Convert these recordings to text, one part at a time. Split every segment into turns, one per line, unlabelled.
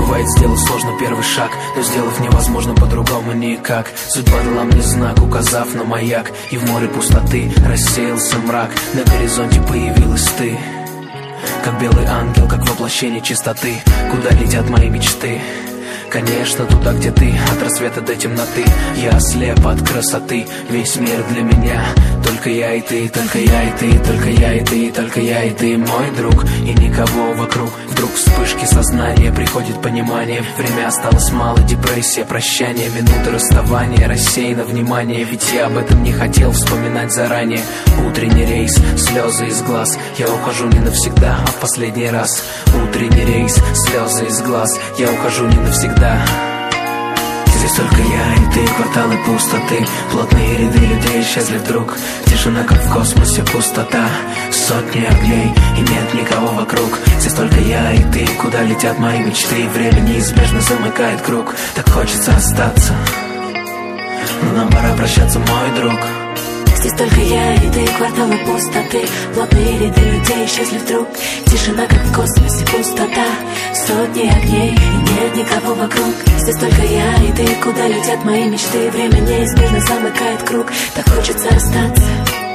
Бывает, сделал сложно первый шаг, но сделав невозможно по-другому никак. Судьба дала мне знак, указав на маяк, и в море пустоты рассеялся мрак. На горизонте появилась ты, как белый ангел, как воплощение чистоты. Куда летят мои мечты? Конечно, туда, где ты, от рассвета до темноты. Я ослеп от красоты, весь мир для меня. Только я и ты, только я и ты, только я и ты, только я и ты, мой друг, и никого вокруг. Вдруг вспышки сознания, приходит понимание. Время осталось мало, депрессия, прощание, минуты расставания, рассеяно внимание. Ведь я об этом не хотел вспоминать заранее. Утренний рейс, слезы из глаз. Я ухожу не навсегда, а в последний раз. Утренний рейс, слезы из глаз. Я ухожу не навсегда. Здесь только я и ты, кварталы пустоты. Плотные ряды людей исчезли вдруг. Тишина, как в космосе, пустота. Сотни огней, и нет никого вокруг. Здесь только я и ты, куда летят мои мечты. Время неизбежно замыкает круг. Так хочется остаться, но нам пора прощаться, мой друг.
Здесь только я и ты, кварталы пустоты. Плотные ряды людей исчезли вдруг. Тишина, как в космосе, пустота. Сотни огней, и нет никого вокруг. Здесь только я и ты, куда летят мои мечты. Время неизбежно замыкает круг. Так хочется остаться,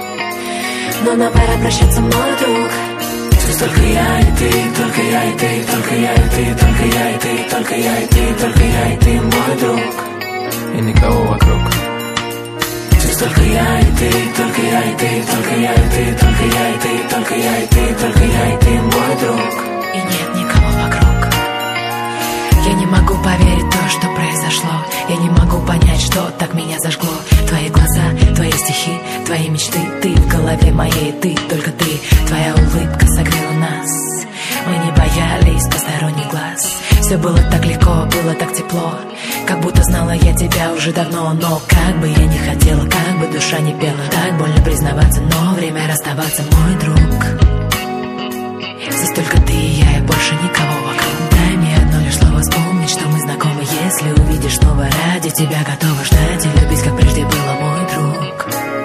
но нам пора прощаться, мой друг.
Здесь только я и ты, только я и ты, только я и ты, только я и ты, только я и ты, только я и ты, мой друг, и никого вокруг. Здесь только я и ты, только я и ты, только я и ты, только я и ты, только я и ты, только я и ты, мой друг,
и нет никого вокруг. Я не могу поверить в то, что произошло. Я не могу понять, что так меня зажгло. Твои глаза, твои стихи, твои мечты. Ты в голове моей, ты, только ты. Твоя улыбка согрела нас. Мы не боялись посторонних глаз. Все было так легко, было так тепло. Как будто знала я тебя уже давно. Но как бы я не хотела, как бы душа не пела. Так больно признаваться, но время расставаться, мой друг. Здесь только ты и я, и больше никого вокруг. Дай мне одно лишь слово вспомнить, что мы знакомы. Если увидишь снова, ради тебя готова ждать и любить, как прежде было, мой друг.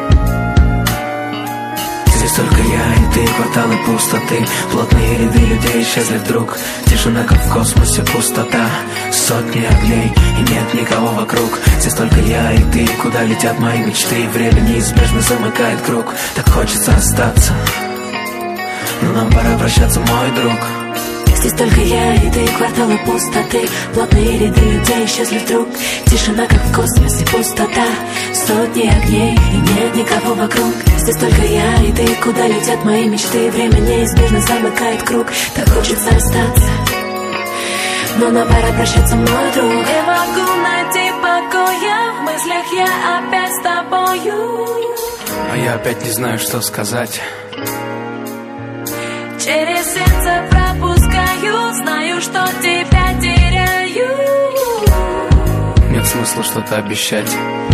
Здесь только я и ты, кварталы пустоты. Плотные ряды людей исчезли вдруг. Тишина, как в космосе, пустота. Сотни огней, и нет никого вокруг. Здесь только я и ты, куда летят мои мечты. Время неизбежно замыкает круг. Так хочется остаться, но нам пора прощаться, мой друг.
Здесь только я и ты, кварталы пустоты. Плотные ряды людей исчезли вдруг. Тишина, как в космосе, пустота. Сотни огней, и нет никого вокруг. Здесь только я и ты, куда летят мои мечты. Время неизбежно замыкает круг. Так хочется остаться, но нам пора прощаться, мой друг.
Не могу найти покоя, в мыслях я опять с тобою.
А я опять не знаю, что сказать.
Через сердце пропускаю, знаю, что тебя теряю.
Нет смысла что-то обещать.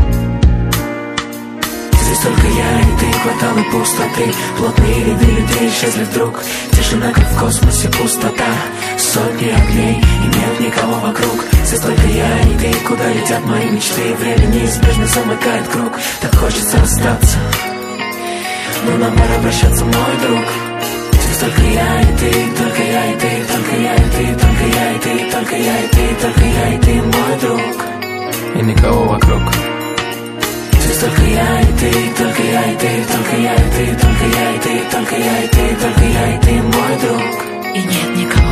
Здесь только я и ты, кварталы пустоты. Плотные ряды людей исчезли вдруг. Тишина, как в космосе, пустота. Сотни огней, и нет никого вокруг. Здесь только я и ты, куда летят мои мечты. Время неизбежно замыкает круг. Так хочется остаться, но нам пора прощаться, мой друг. Здесь только я и ты, только я и ты, только я и ты, только я и ты, только я и ты, только я и ты, мой друг, и никого вокруг. Здесь только я и ты, только я и ты, только я и ты, только я и ты, только я и ты, только я и ты, мой друг,
и нет никого